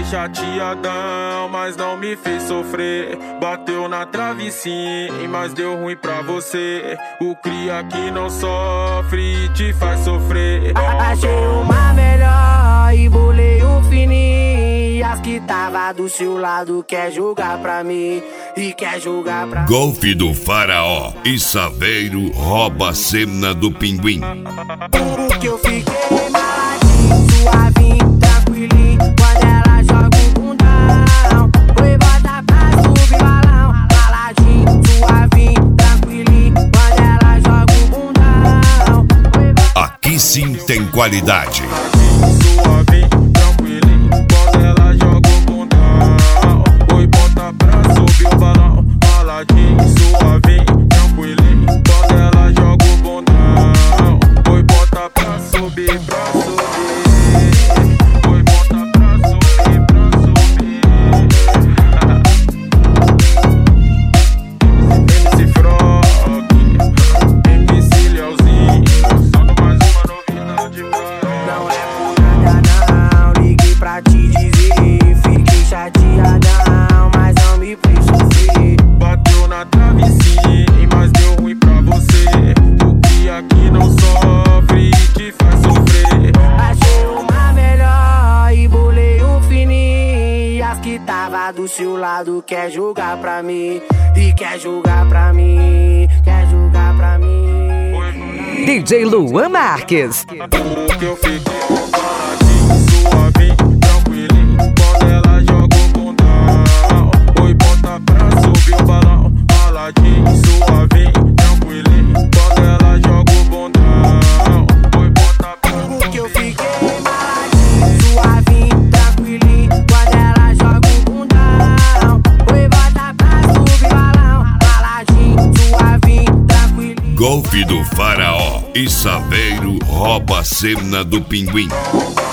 chateadão, mas não me fez sofrer. Bateu na trave sim, mas deu ruim pra você. O cria que não sofre e te faz sofrer. Achei uma melhor e bolei um fininho. As que tava do seu lado quer jogar pra mim e quer jogar pra mim. Golfe do Faraó e Saveiro rouba a cena do Pinguim. Porque eu fiquei maladinho, suavinho, tranquilinho. Quando ela joga o bundão, oi, bota pra subir balão. Maladinho, suavinho, tranquilinho. Quando ela joga o bundão, oi, bota... Aqui sim tem qualidade. Suavinho, tranquilinho, quando ela joga o bundão. Oi, bota pra subir o balão. Maladinho, suavinho, tranquilinho, quando ela joga o bundão. Oi, bota pra subir, pra subir. Oi, bota pra subir, pra subir. MC Frog, MC Leozinho, lançando mais uma novidade pra... Não é por nada não, liguei pra te dizer. Fiquei chateadão, mas não me fez sofrer. Bateu na trave sim, mas deu ruim pra você. O que aqui não sofre e te faz sofrer. Achei uma melhor e bolei um fininho. As que tava do seu lado quer jogar pra mim e quer jogar pra mim, quer jogar pra mim. DJ Luan Marques. Porque eu fiquei paradinho, suavinho, tranquilinho, quando ela joga o bundão. Oi, bota pra subir o balão. Paladinho, suavinho, tranquilinho, quando ela joga o bundão. Oi, bota pra subir. Porque eu fiquei maladinho, suavinho, tranquilinho. Quando ela joga o bundão, oi, bota pra subir balão. Maladinho, suavinho, tranquilinho. Golfe do Faraó e Saveiro rouba a cena do Pinguim.